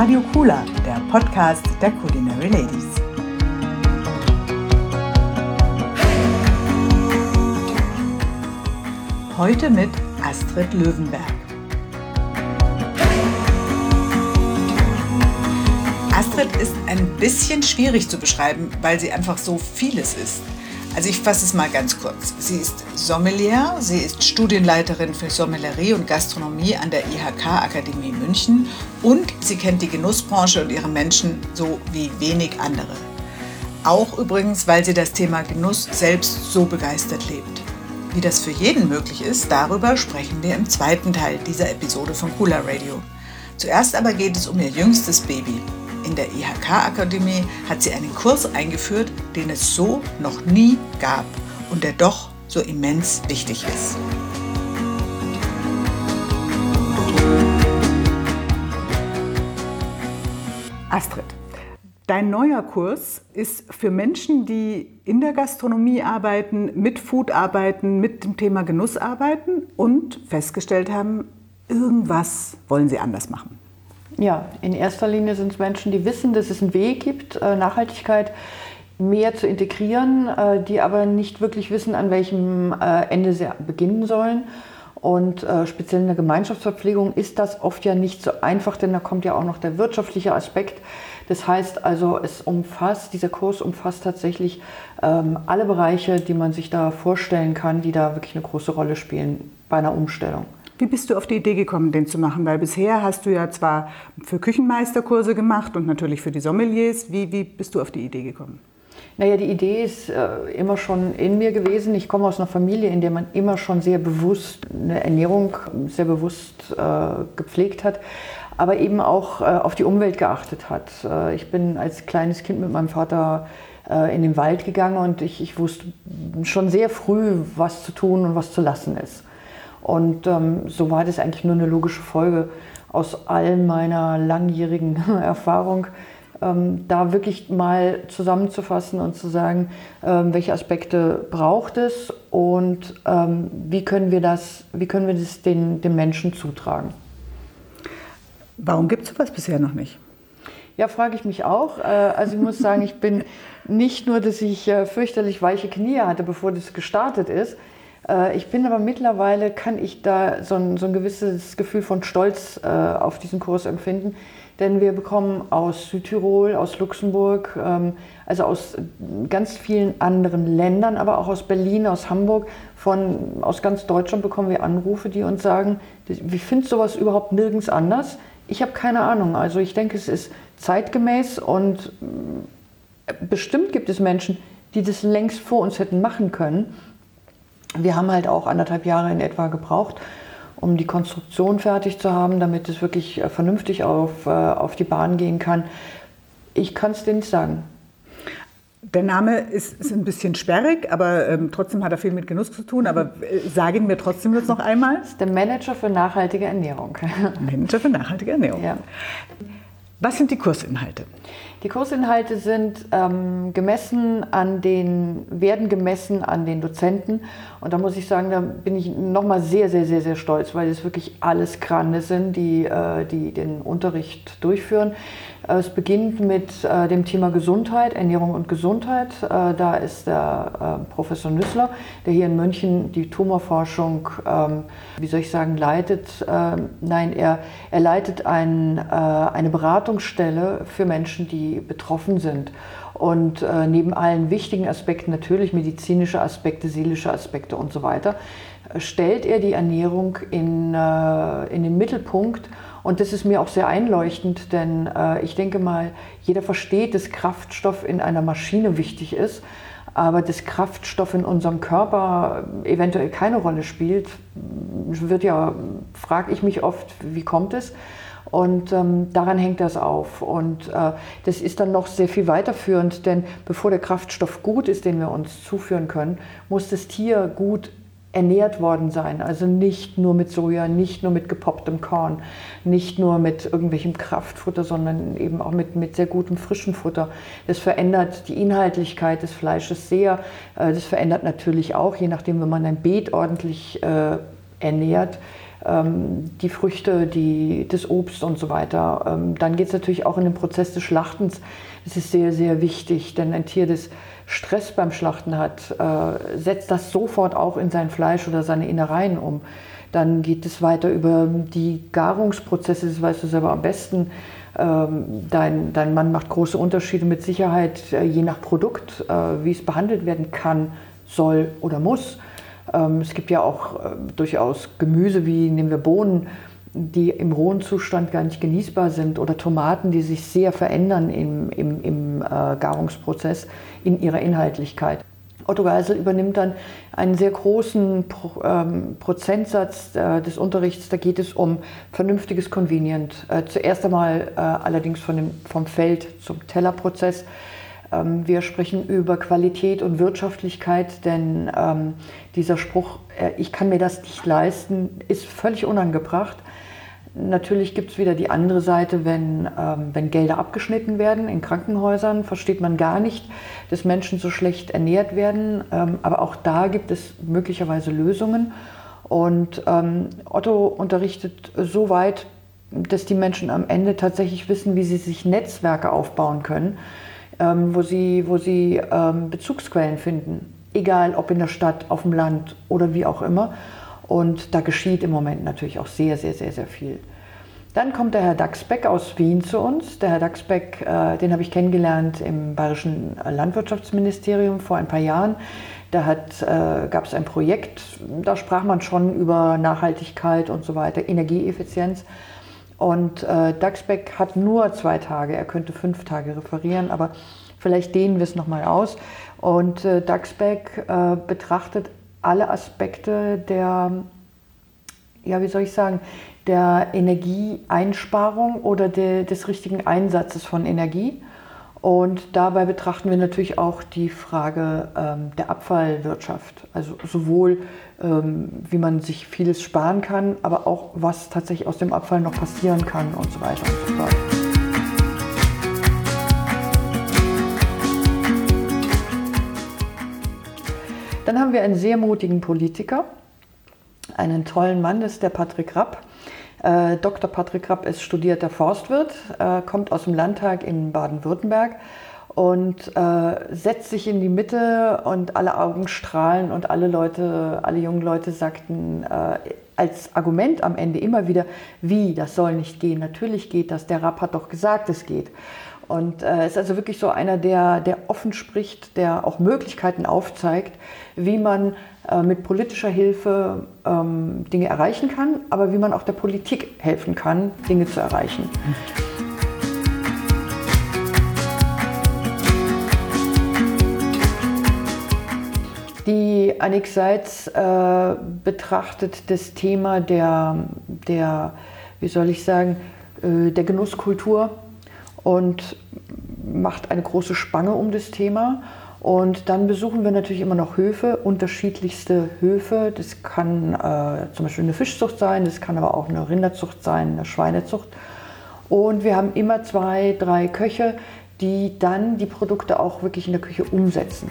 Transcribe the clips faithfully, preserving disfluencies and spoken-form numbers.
Radio Kula, der Podcast der Culinary Ladies. Heute mit Astrid Löwenberg. Astrid ist ein bisschen schwierig zu beschreiben, weil sie einfach so vieles ist. Also ich fasse es mal ganz kurz. Sie ist Sommelier, sie ist Studienleiterin für Sommelerie und Gastronomie an der I H K-Akademie München und sie kennt die Genussbranche und ihre Menschen so wie wenig andere. Auch übrigens, weil sie das Thema Genuss selbst so begeistert lebt. Wie das für jeden möglich ist, darüber sprechen wir im zweiten Teil dieser Episode von Kula Radio. Zuerst aber geht es um ihr jüngstes Baby. In der I H K-Akademie hat sie einen Kurs eingeführt, den es so noch nie gab und der doch so immens wichtig ist. Astrid, dein neuer Kurs ist für Menschen, die in der Gastronomie arbeiten, mit Food arbeiten, mit dem Thema Genuss arbeiten und festgestellt haben, irgendwas wollen sie anders machen. Ja, in erster Linie sind es Menschen, die wissen, dass es einen Weg gibt, Nachhaltigkeit mehr zu integrieren, die aber nicht wirklich wissen, an welchem Ende sie beginnen sollen. Und speziell in der Gemeinschaftsverpflegung ist das oft ja nicht so einfach, denn da kommt ja auch noch der wirtschaftliche Aspekt. Das heißt also, es umfasst, dieser Kurs umfasst tatsächlich ähm, alle Bereiche, die man sich da vorstellen kann, die da wirklich eine große Rolle spielen bei einer Umstellung. Wie bist du auf die Idee gekommen, den zu machen? Weil bisher hast du ja zwar für Küchenmeisterkurse gemacht und natürlich für die Sommeliers. Wie, wie bist du auf die Idee gekommen? Naja, die Idee ist äh, immer schon in mir gewesen. Ich komme aus einer Familie, in der man immer schon sehr bewusst eine Ernährung sehr bewusst äh, gepflegt hat, aber eben auch äh, auf die Umwelt geachtet hat. Äh, ich bin als kleines Kind mit meinem Vater äh, in den Wald gegangen und ich, ich wusste schon sehr früh, was zu tun und was zu lassen ist. Und ähm, so war das eigentlich nur eine logische Folge aus all meiner langjährigen Erfahrung, ähm, da wirklich mal zusammenzufassen und zu sagen, ähm, welche Aspekte braucht es und ähm, wie können wir das, wie können wir das den, den Menschen zutragen. Warum gibt es sowas bisher noch nicht? Ja, frage ich mich auch. Äh, also ich muss sagen, ich bin nicht nur, dass ich äh, fürchterlich weiche Knie hatte, bevor das gestartet ist. Ich bin aber mittlerweile, kann ich da so ein, so ein gewisses Gefühl von Stolz äh, auf diesen Kurs empfinden, denn wir bekommen aus Südtirol, aus Luxemburg, ähm, also aus ganz vielen anderen Ländern, aber auch aus Berlin, aus Hamburg, von, aus ganz Deutschland bekommen wir Anrufe, die uns sagen, wir finden sowas überhaupt nirgends anders. Ich habe keine Ahnung, also ich denke, es ist zeitgemäß und bestimmt gibt es Menschen, die das längst vor uns hätten machen können. Wir haben halt auch anderthalb Jahre in etwa gebraucht, um die Konstruktion fertig zu haben, damit es wirklich vernünftig auf, auf die Bahn gehen kann. Ich kann es dir nicht sagen. Der Name ist, ist ein bisschen sperrig, aber ähm, trotzdem hat er viel mit Genuss zu tun. Aber äh, sag ihn mir trotzdem jetzt noch einmal. Das ist der Manager für nachhaltige Ernährung. Manager für nachhaltige Ernährung. Ja. Was sind die Kursinhalte? Die Kursinhalte sind ähm, gemessen an den, werden gemessen an den Dozenten. Und da muss ich sagen, da bin ich nochmal sehr, sehr, sehr, sehr stolz, weil es wirklich alles Grande sind, die, äh, die den Unterricht durchführen. Äh, es beginnt mit äh, dem Thema Gesundheit, Ernährung und Gesundheit. Äh, da ist der äh, Professor Nüssler, der hier in München die Tumorforschung, ähm, wie soll ich sagen, leitet. Äh, nein, er, er leitet ein, äh, eine Beratungsstelle für Menschen, die betroffen sind. Und äh, neben allen wichtigen Aspekten, natürlich medizinische Aspekte, seelische Aspekte und so weiter, äh, stellt er die Ernährung in, äh, in den Mittelpunkt. Und das ist mir auch sehr einleuchtend, denn äh, ich denke mal, jeder versteht, dass Kraftstoff in einer Maschine wichtig ist, aber dass Kraftstoff in unserem Körper eventuell keine Rolle spielt, wird ja, frage ich mich oft, wie kommt es? Und ähm, daran hängt das auf. Und äh, das ist dann noch sehr viel weiterführend, denn bevor der Kraftstoff gut ist, den wir uns zuführen können, muss das Tier gut ernährt worden sein. Also nicht nur mit Soja, nicht nur mit gepopptem Korn, nicht nur mit irgendwelchem Kraftfutter, sondern eben auch mit, mit sehr gutem frischen Futter. Das verändert die Inhaltlichkeit des Fleisches sehr. Äh, das verändert natürlich auch, je nachdem, wenn man ein Beet ordentlich äh, ernährt, ähm, die Früchte, die, das Obst und so weiter. Ähm, dann geht es natürlich auch in den Prozess des Schlachtens. Das ist sehr, sehr wichtig, denn ein Tier, das Stress beim Schlachten hat, äh, setzt das sofort auch in sein Fleisch oder seine Innereien um. Dann geht es weiter über die Garungsprozesse, das weißt du selber am besten. Ähm, dein, dein Mann macht große Unterschiede mit Sicherheit, äh, je nach Produkt, äh, wie es behandelt werden kann, soll oder muss. Ähm, es gibt ja auch äh, durchaus Gemüse, wie nehmen wir Bohnen, die im rohen Zustand gar nicht genießbar sind, oder Tomaten, die sich sehr verändern im, im, im äh, Garungsprozess in ihrer Inhaltlichkeit. Otto Geisel übernimmt dann einen sehr großen Pro, ähm, Prozentsatz äh, des Unterrichts. Da geht es um vernünftiges Convenient. Äh, zuerst einmal äh, allerdings von dem, vom Feld zum Tellerprozess. Ähm, wir sprechen über Qualität und Wirtschaftlichkeit, denn ähm, dieser Spruch, äh, ich kann mir das nicht leisten, ist völlig unangebracht. Natürlich gibt es wieder die andere Seite, wenn, ähm, wenn Gelder abgeschnitten werden in Krankenhäusern, versteht man gar nicht, dass Menschen so schlecht ernährt werden. Ähm, aber auch da gibt es möglicherweise Lösungen. Und ähm, Otto unterrichtet so weit, dass die Menschen am Ende tatsächlich wissen, wie sie sich Netzwerke aufbauen können, ähm, wo sie, wo sie ähm, Bezugsquellen finden. Egal ob in der Stadt, auf dem Land oder wie auch immer. Und da geschieht im Moment natürlich auch sehr, sehr, sehr, sehr viel. Dann kommt der Herr Dachsbeck aus Wien zu uns. Der Herr Dachsbeck, äh, den habe ich kennengelernt im Bayerischen Landwirtschaftsministerium vor ein paar Jahren. Da hat, äh, gab es ein Projekt, da sprach man schon über Nachhaltigkeit und so weiter, Energieeffizienz. Und äh, Dachsbeck hat nur zwei Tage, er könnte fünf Tage referieren, aber vielleicht dehnen wir es nochmal aus. Und äh, Dachsbeck äh, betrachtet alle Aspekte der, ja, wie soll ich sagen, der Energieeinsparung oder de, des richtigen Einsatzes von Energie. Und dabei betrachten wir natürlich auch die Frage ähm, der Abfallwirtschaft. Also sowohl, ähm, wie man sich vieles sparen kann, aber auch, was tatsächlich aus dem Abfall noch passieren kann und so weiter und so fort. Dann haben wir einen sehr mutigen Politiker, einen tollen Mann, das ist der Patrick Rapp. Äh, Doktor Patrick Rapp ist studierter Forstwirt, äh, kommt aus dem Landtag in Baden-Württemberg und äh, setzt sich in die Mitte und alle Augen strahlen und alle Leute, alle jungen Leute sagten äh, als Argument am Ende immer wieder, wie, das soll nicht gehen, natürlich geht das, der Rapp hat doch gesagt, es geht. Und es äh, ist also wirklich so einer, der, der offen spricht, der auch Möglichkeiten aufzeigt, wie man äh, mit politischer Hilfe ähm, Dinge erreichen kann, aber wie man auch der Politik helfen kann, Dinge zu erreichen. Die Annick Seitz äh, betrachtet das Thema der, der, wie soll ich sagen, äh, der Genusskultur und macht eine große Spanne um das Thema. Und dann besuchen wir natürlich immer noch Höfe, unterschiedlichste Höfe. Das kann äh, zum Beispiel eine Fischzucht sein, das kann aber auch eine Rinderzucht sein, eine Schweinezucht. Und wir haben immer zwei, drei Köche, die dann die Produkte auch wirklich in der Küche umsetzen.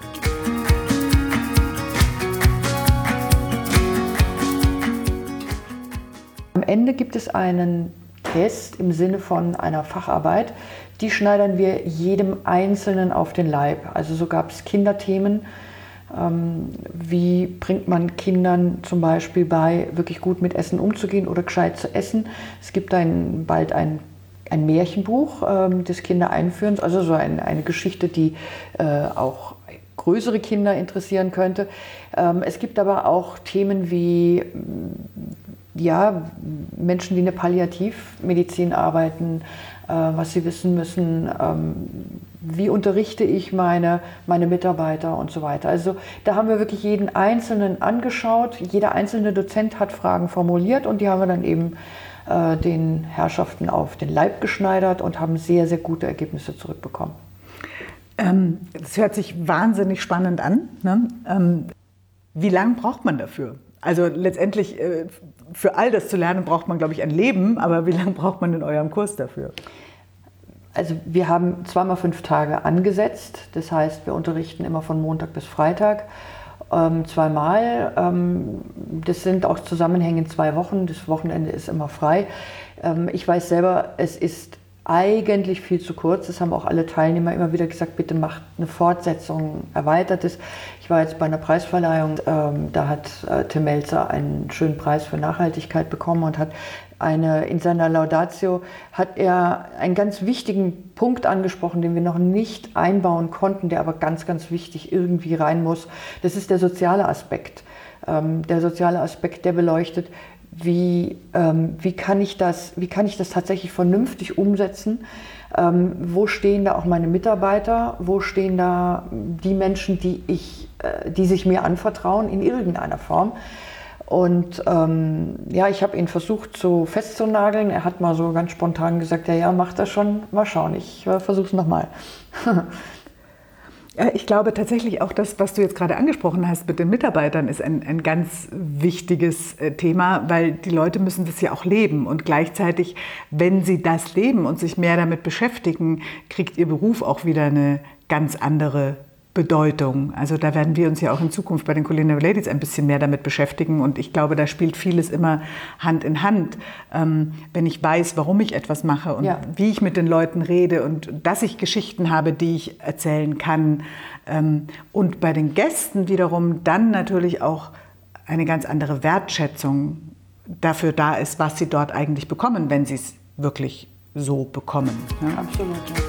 Am Ende gibt es einen Test im Sinne von einer Facharbeit, die schneidern wir jedem Einzelnen auf den Leib. Also so gab es Kinderthemen, ähm, wie bringt man Kindern zum Beispiel bei, wirklich gut mit Essen umzugehen oder gescheit zu essen. Es gibt ein, bald ein, ein Märchenbuch ähm, des Kindereinführens, also so ein, eine Geschichte, die äh, auch größere Kinder interessieren könnte. Ähm, es gibt aber auch Themen wie ja, Menschen, die in der Palliativmedizin arbeiten, äh, was sie wissen müssen, ähm, wie unterrichte ich meine, meine Mitarbeiter und so weiter. Also da haben wir wirklich jeden Einzelnen angeschaut. Jeder einzelne Dozent hat Fragen formuliert und die haben wir dann eben äh, den Herrschaften auf den Leib geschneidert und haben sehr, sehr gute Ergebnisse zurückbekommen. Ähm, das hört sich wahnsinnig spannend an, ne? Ähm, wie lange braucht man dafür? Also letztendlich äh, für all das zu lernen braucht man, glaube ich, ein Leben, aber wie lange braucht man in eurem Kurs dafür? Also wir haben zweimal fünf Tage angesetzt, das heißt, wir unterrichten immer von Montag bis Freitag ähm, zweimal. Ähm, das sind auch zusammenhängend zwei Wochen. Das Wochenende ist immer frei. Ähm, ich weiß selber, es ist eigentlich viel zu kurz. Das haben auch alle Teilnehmer immer wieder gesagt, bitte macht eine Fortsetzung, erweitert es. Ich war jetzt bei einer Preisverleihung, ähm, da hat äh, Tim Melzer einen schönen Preis für Nachhaltigkeit bekommen und hat eine, in seiner Laudatio hat er einen ganz wichtigen Punkt angesprochen, den wir noch nicht einbauen konnten, der aber ganz, ganz wichtig irgendwie rein muss. Das ist der soziale Aspekt. Ähm, der soziale Aspekt, der beleuchtet, wie, ähm, wie, kann ich das, wie kann ich das tatsächlich vernünftig umsetzen? Ähm, wo stehen da auch meine Mitarbeiter? Wo stehen da die Menschen, die, ich, äh, die sich mir anvertrauen in irgendeiner Form? Und ähm, ja, ich habe ihn versucht so festzunageln. Er hat mal so ganz spontan gesagt, ja, ja, mach das schon, mal schauen, ich äh, versuche es nochmal. Ich glaube tatsächlich auch das, was du jetzt gerade angesprochen hast mit den Mitarbeitern, ist ein, ein ganz wichtiges Thema, weil die Leute müssen das ja auch leben. Und gleichzeitig, wenn sie das leben und sich mehr damit beschäftigen, kriegt ihr Beruf auch wieder eine ganz andere Bedeutung. Also da werden wir uns ja auch in Zukunft bei den Culinary Ladies ein bisschen mehr damit beschäftigen und ich glaube, da spielt vieles immer Hand in Hand. Ähm, wenn ich weiß, warum ich etwas mache und ja. wie ich mit den Leuten rede und dass ich Geschichten habe, die ich erzählen kann. Ähm, und bei den Gästen wiederum dann natürlich auch eine ganz andere Wertschätzung dafür da ist, was sie dort eigentlich bekommen, wenn sie es wirklich so bekommen. Ne? Absolut. Ja.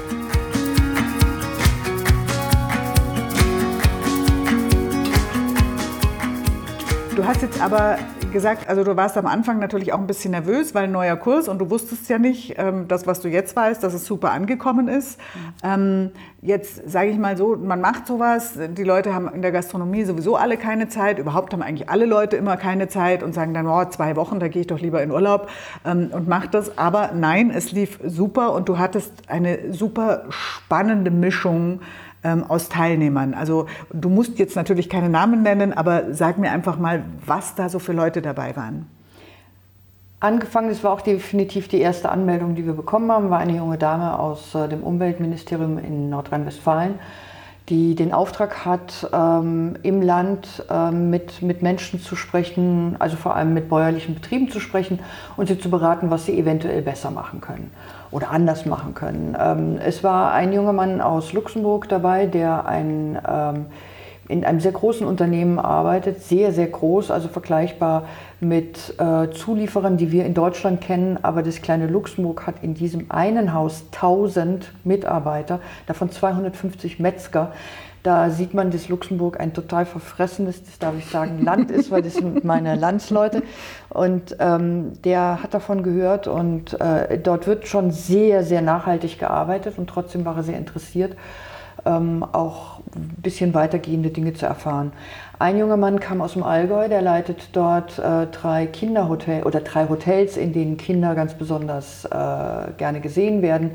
Du hast jetzt aber gesagt, also du warst am Anfang natürlich auch ein bisschen nervös, weil ein neuer Kurs und du wusstest ja nicht, das, was du jetzt weißt, dass es super angekommen ist. Mhm. Jetzt sage ich mal so, man macht sowas, die Leute haben in der Gastronomie sowieso alle keine Zeit, überhaupt haben eigentlich alle Leute immer keine Zeit und sagen dann, oh, zwei Wochen, da gehe ich doch lieber in Urlaub und mach das. Aber nein, es lief super und du hattest eine super spannende Mischung aus Teilnehmern. Also du musst jetzt natürlich keine Namen nennen, aber sag mir einfach mal, was da so für Leute dabei waren. Angefangen, das war auch definitiv die erste Anmeldung, die wir bekommen haben, war eine junge Dame aus dem Umweltministerium in Nordrhein-Westfalen, die den Auftrag hat, ähm, im Land ähm, mit, mit Menschen zu sprechen, also vor allem mit bäuerlichen Betrieben zu sprechen und sie zu beraten, was sie eventuell besser machen können oder anders machen können. Ähm, es war ein junger Mann aus Luxemburg dabei, der ein, ähm, in einem sehr großen Unternehmen arbeitet, sehr, sehr groß, also vergleichbar mit äh, Zulieferern, die wir in Deutschland kennen, aber das kleine Luxemburg hat in diesem einen Haus tausend Mitarbeiter, davon zweihundertfünfzig Metzger. Da sieht man, dass Luxemburg ein total verfressenes, das darf ich sagen, Land ist, weil das sind meine Landsleute. Und ähm, der hat davon gehört und äh, dort wird schon sehr, sehr nachhaltig gearbeitet und trotzdem war er sehr interessiert, ähm, auch ein bisschen weitergehende Dinge zu erfahren. Ein junger Mann kam aus dem Allgäu, der leitet dort äh, drei Kinderhotels oder drei Hotels, in denen Kinder ganz besonders äh, gerne gesehen werden.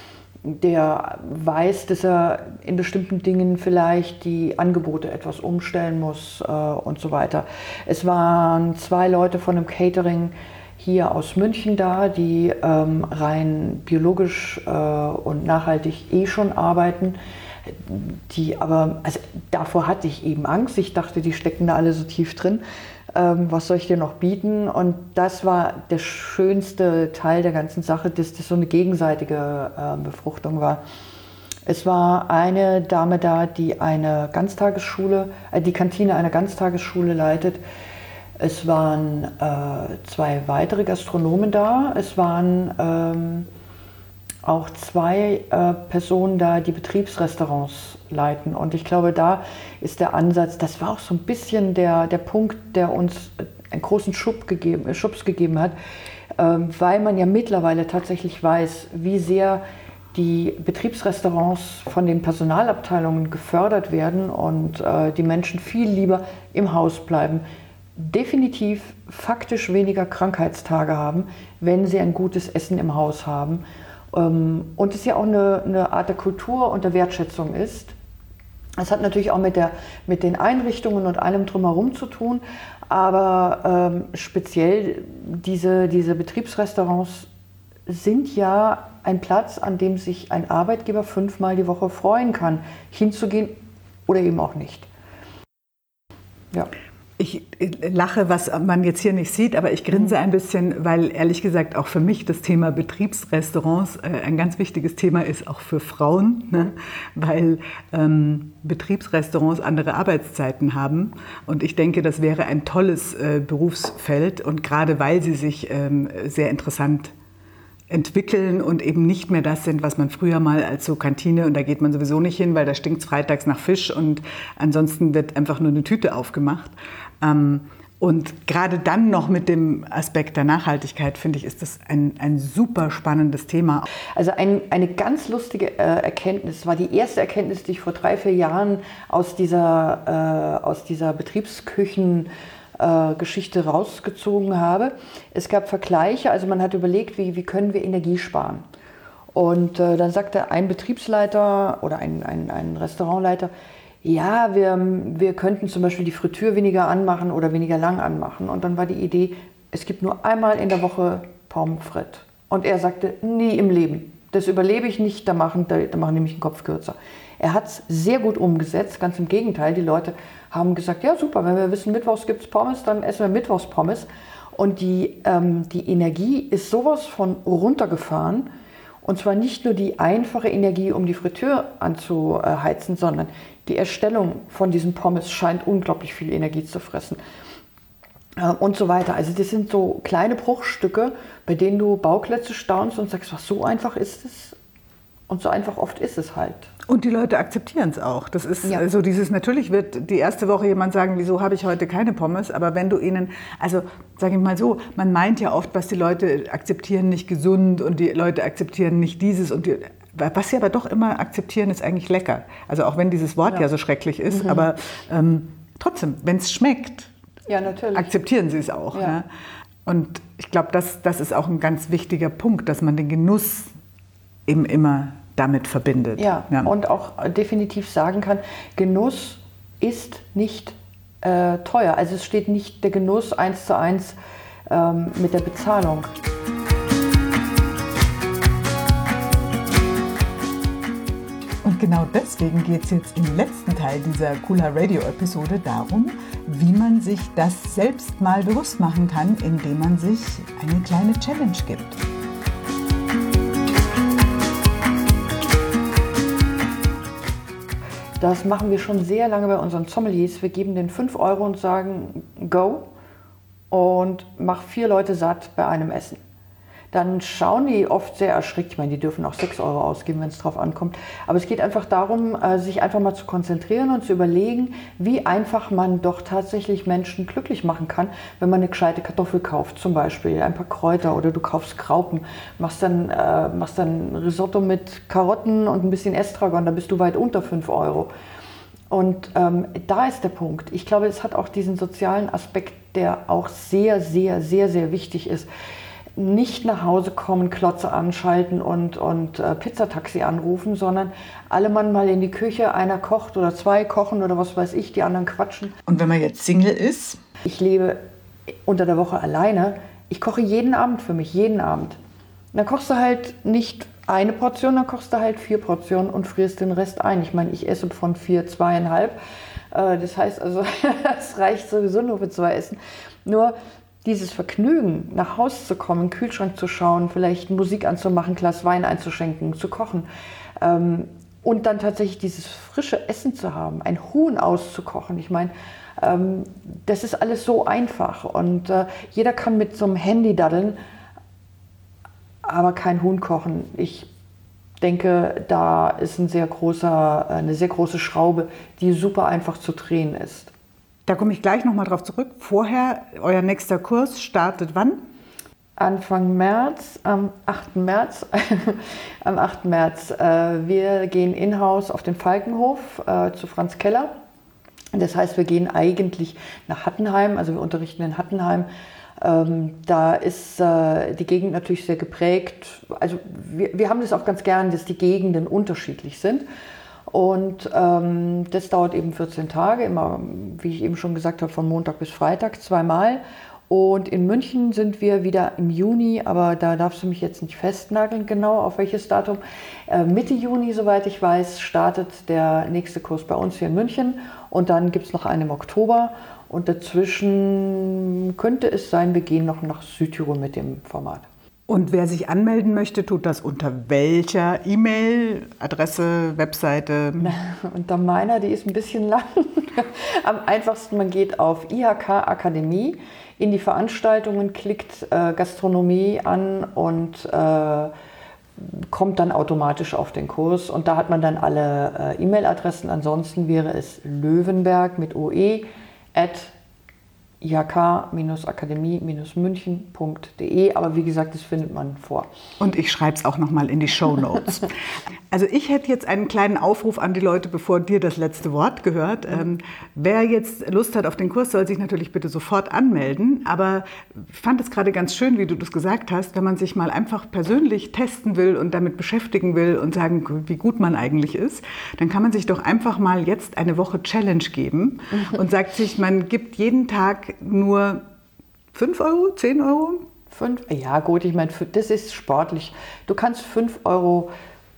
Der weiß, dass er in bestimmten Dingen vielleicht die Angebote etwas umstellen muss äh, und so weiter. Es waren zwei Leute von einem Catering hier aus München da, die ähm, rein biologisch äh, und nachhaltig eh schon arbeiten. Die aber, also davor hatte ich eben Angst. Ich dachte, die stecken da alle so tief drin. Ähm, was soll ich dir noch bieten? Und das war der schönste Teil der ganzen Sache, dass das so eine gegenseitige äh, Befruchtung war. Es war eine Dame da, die eine Ganztagesschule, äh, die Kantine einer Ganztagesschule leitet. Es waren äh, zwei weitere Gastronomen da. Es waren ähm, auch zwei äh, Personen da, die Betriebsrestaurants leiten. Und ich glaube, da ist der Ansatz, das war auch so ein bisschen der, der Punkt, der uns einen großen Schub gegeben, Schubs gegeben hat, ähm, weil man ja mittlerweile tatsächlich weiß, wie sehr die Betriebsrestaurants von den Personalabteilungen gefördert werden und äh, die Menschen viel lieber im Haus bleiben, definitiv faktisch weniger Krankheitstage haben, wenn sie ein gutes Essen im Haus haben. Und es ja auch eine, eine Art der Kultur und der Wertschätzung ist. Es hat natürlich auch mit, der, mit den Einrichtungen und allem drumherum zu tun, aber ähm, speziell diese, diese Betriebsrestaurants sind ja ein Platz, an dem sich ein Arbeitgeber fünfmal die Woche freuen kann, hinzugehen oder eben auch nicht. Ja. Ich lache, was man jetzt hier nicht sieht, aber ich grinse ein bisschen, weil ehrlich gesagt auch für mich das Thema Betriebsrestaurants ein ganz wichtiges Thema ist, auch für Frauen, ne? Weil ähm, Betriebsrestaurants andere Arbeitszeiten haben. Und ich denke, das wäre ein tolles äh, Berufsfeld. Und gerade weil sie sich ähm, sehr interessant entwickeln und eben nicht mehr das sind, was man früher mal als so Kantine, und da geht man sowieso nicht hin, weil da stinkt es freitags nach Fisch und ansonsten wird einfach nur eine Tüte aufgemacht. Ähm, und gerade dann noch mit dem Aspekt der Nachhaltigkeit, finde ich, ist das ein, ein super spannendes Thema. Also ein, eine ganz lustige äh, Erkenntnis, war die erste Erkenntnis, die ich vor drei, vier Jahren aus dieser, äh, aus dieser Betriebsküchen Geschichte rausgezogen habe. Es gab Vergleiche, also man hat überlegt, wie, wie können wir Energie sparen. Und äh, dann sagte ein Betriebsleiter oder ein, ein, ein Restaurantleiter, ja, wir, wir könnten zum Beispiel die Fritür weniger anmachen oder weniger lang anmachen. Und dann war die Idee, es gibt nur einmal in der Woche Pommes frites. Und er sagte, nie im Leben. Das überlebe ich nicht, da machen, da, da machen die mich den Kopf kürzer. Er hat es sehr gut umgesetzt, ganz im Gegenteil. Die Leute haben gesagt, ja super, wenn wir wissen, mittwochs gibt es Pommes, dann essen wir mittwochs Pommes. Und die, ähm, die Energie ist sowas von runtergefahren. Und zwar nicht nur die einfache Energie, um die Fritür anzuheizen, sondern die Erstellung von diesen Pommes scheint unglaublich viel Energie zu fressen. Äh, und so weiter. Also das sind so kleine Bruchstücke, bei denen du Bauklötze staunst und sagst, was, so einfach ist es? Und so einfach oft ist es halt. Und die Leute akzeptieren es auch. Das ist ja. so dieses, natürlich wird die erste Woche jemand sagen, wieso habe ich heute keine Pommes? Aber wenn du ihnen, also sage ich mal so, man meint ja oft, was die Leute akzeptieren, nicht gesund und die Leute akzeptieren nicht dieses und die, was sie aber doch immer akzeptieren, ist eigentlich lecker. Also auch wenn dieses Wort ja, ja so schrecklich ist, mhm. aber ähm, trotzdem, wenn es schmeckt, ja, natürlich. akzeptieren sie es auch. Ja. Ne? Und ich glaube, das, das ist auch ein ganz wichtiger Punkt, dass man den Genuss eben immer damit verbindet. Ja, ja, und auch definitiv sagen kann, Genuss ist nicht äh, teuer. Also es steht nicht der Genuss eins zu eins ähm, mit der Bezahlung. Und genau deswegen geht es jetzt im letzten Teil dieser Kula Radio Episode darum, wie man sich das selbst mal bewusst machen kann, indem man sich eine kleine Challenge gibt. Das machen wir schon sehr lange bei unseren Sommeliers. Wir geben denen fünf Euro und sagen, go und mach vier Leute satt bei einem Essen. Dann schauen die oft sehr erschreckt. Ich meine, die dürfen auch sechs Euro ausgeben, wenn es drauf ankommt. Aber es geht einfach darum, sich einfach mal zu konzentrieren und zu überlegen, wie einfach man doch tatsächlich Menschen glücklich machen kann, wenn man eine gescheite Kartoffel kauft, zum Beispiel ein paar Kräuter oder du kaufst Graupen, machst dann, äh, machst dann Risotto mit Karotten und ein bisschen Estragon, dann bist du weit unter fünf Euro. Und ähm, da ist der Punkt. Ich glaube, es hat auch diesen sozialen Aspekt, der auch sehr, sehr, sehr, sehr wichtig ist. Nicht nach Hause kommen, Klotze anschalten und, und äh, Pizzataxi anrufen, sondern alle Mann mal in die Küche, einer kocht oder zwei kochen oder was weiß ich, die anderen quatschen. Und wenn man jetzt Single ist? Ich lebe unter der Woche alleine. Ich koche jeden Abend für mich, jeden Abend. Dann kochst du halt nicht eine Portion, dann kochst du halt vier Portionen und frierst den Rest ein. Ich meine, ich esse von vier zweieinhalb. Äh, das heißt also, es reicht sowieso nur für zwei Essen. Nur dieses Vergnügen, nach Hause zu kommen, in den Kühlschrank zu schauen, vielleicht Musik anzumachen, ein Glas Wein einzuschenken, zu kochen ähm, und dann tatsächlich dieses frische Essen zu haben, ein Huhn auszukochen. Ich meine, ähm, das ist alles so einfach und äh, jeder kann mit so einem Handy daddeln, aber kein Huhn kochen. Ich denke, da ist ein sehr großer, eine sehr große Schraube, die super einfach zu drehen ist. Da komme ich gleich nochmal drauf zurück. Vorher, euer nächster Kurs startet wann? Anfang März, am achten März. am achten März. Äh, wir gehen in-house auf den Falkenhof äh, zu Franz Keller. Das heißt, wir gehen eigentlich nach Hattenheim, also wir unterrichten in Hattenheim. Ähm, da ist äh, die Gegend natürlich sehr geprägt. Also wir, wir haben das auch ganz gern, dass die Gegenden unterschiedlich sind. Und ähm, das dauert eben vierzehn Tage, immer, wie ich eben schon gesagt habe, von Montag bis Freitag zweimal. Und in München sind wir wieder im Juni, aber da darfst du mich jetzt nicht festnageln, genau auf welches Datum. Äh, Mitte Juni, soweit ich weiß, startet der nächste Kurs bei uns hier in München und dann gibt es noch einen im Oktober und dazwischen könnte es sein, wir gehen noch nach Südtirol mit dem Format. Und wer sich anmelden möchte, tut das unter welcher E-Mail, Adresse, Webseite? Unter meiner, die ist ein bisschen lang. Am einfachsten, man geht auf I H K Akademie, in die Veranstaltungen, klickt äh, Gastronomie an und äh, kommt dann automatisch auf den Kurs. Und da hat man dann alle äh, E-Mail-Adressen. Ansonsten wäre es Löwenberg mit O E at I H K Akademie München punkt de, aber wie gesagt, das findet man vor. Und ich schreibe es auch nochmal in die Shownotes. Also ich hätte jetzt einen kleinen Aufruf an die Leute, bevor dir das letzte Wort gehört. Ähm, wer jetzt Lust hat auf den Kurs, soll sich natürlich bitte sofort anmelden, aber ich fand es gerade ganz schön, wie du das gesagt hast, wenn man sich mal einfach persönlich testen will und damit beschäftigen will und sagen, wie gut man eigentlich ist, dann kann man sich doch einfach mal jetzt eine Woche Challenge geben und sagt sich, man gibt jeden Tag nur fünf Euro, zehn Euro? fünf? Ja gut, ich meine, das ist sportlich. Du kannst fünf Euro,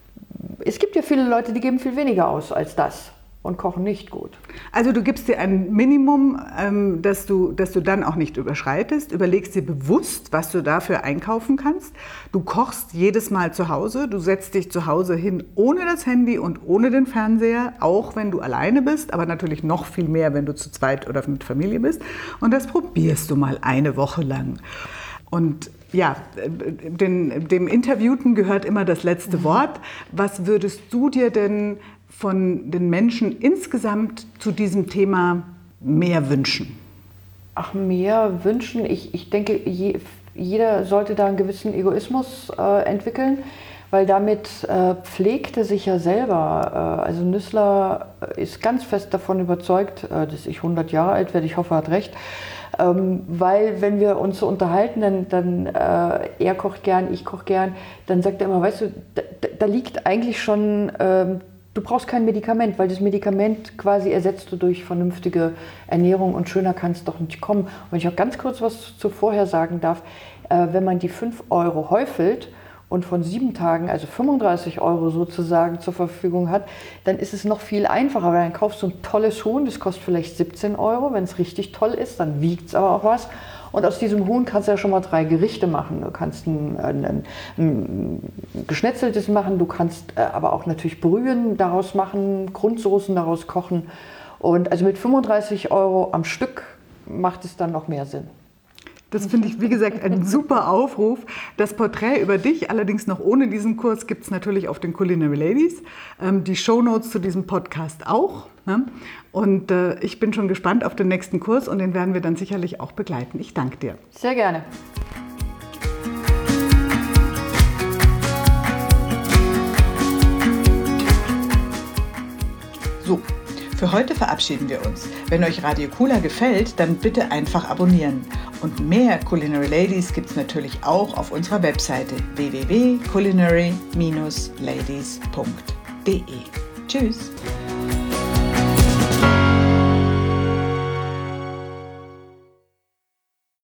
es gibt ja viele Leute, die geben viel weniger aus als das und kochen nicht gut. Also du gibst dir ein Minimum, ähm, das du, das du dann auch nicht überschreitest, überlegst dir bewusst, was du dafür einkaufen kannst. Du kochst jedes Mal zu Hause, du setzt dich zu Hause hin ohne das Handy und ohne den Fernseher, auch wenn du alleine bist, aber natürlich noch viel mehr, wenn du zu zweit oder mit Familie bist. Und das probierst du mal eine Woche lang. Und ja, den, dem Interviewten gehört immer das letzte Wort. Was würdest du dir denn von den Menschen insgesamt zu diesem Thema mehr wünschen? Ach, mehr wünschen? Ich, ich denke, je, jeder sollte da einen gewissen Egoismus äh, entwickeln, weil damit äh, pflegt er sich ja selber. Äh, also Nüssler ist ganz fest davon überzeugt, äh, dass ich hundert Jahre alt werde, ich hoffe, er hat recht. Ähm, weil wenn wir uns so unterhalten, dann, dann äh, er kocht gern, ich koche gern, dann sagt er immer, weißt du, da, da liegt eigentlich schon, ähm, du brauchst kein Medikament, weil das Medikament quasi ersetzt du durch vernünftige Ernährung und schöner kann es doch nicht kommen. Und wenn ich auch ganz kurz was zu vorher sagen darf, äh, wenn man die fünf Euro häufelt und von sieben Tagen, also fünfunddreißig Euro sozusagen zur Verfügung hat, dann ist es noch viel einfacher, weil dann kaufst du ein tolles Huhn, das kostet vielleicht siebzehn Euro, wenn es richtig toll ist, dann wiegt es aber auch was. Und aus diesem Huhn kannst du ja schon mal drei Gerichte machen. Du kannst ein, ein, ein, ein geschnetzeltes machen, du kannst äh, aber auch natürlich Brühen daraus machen, Grundsoßen daraus kochen. Und also mit fünfunddreißig Euro am Stück macht es dann noch mehr Sinn. Das finde ich, wie gesagt, ein super Aufruf. Das Porträt über dich, allerdings noch ohne diesen Kurs, gibt es natürlich auf den Culinary Ladies. Ähm, die Shownotes zu diesem Podcast auch. Ne? Und äh, ich bin schon gespannt auf den nächsten Kurs und den werden wir dann sicherlich auch begleiten. Ich danke dir. Sehr gerne. So. Für heute verabschieden wir uns. Wenn euch Radio Kula gefällt, dann bitte einfach abonnieren. Und mehr Culinary Ladies gibt es natürlich auch auf unserer Webseite w w w punkt culinary dash ladies punkt de. Tschüss!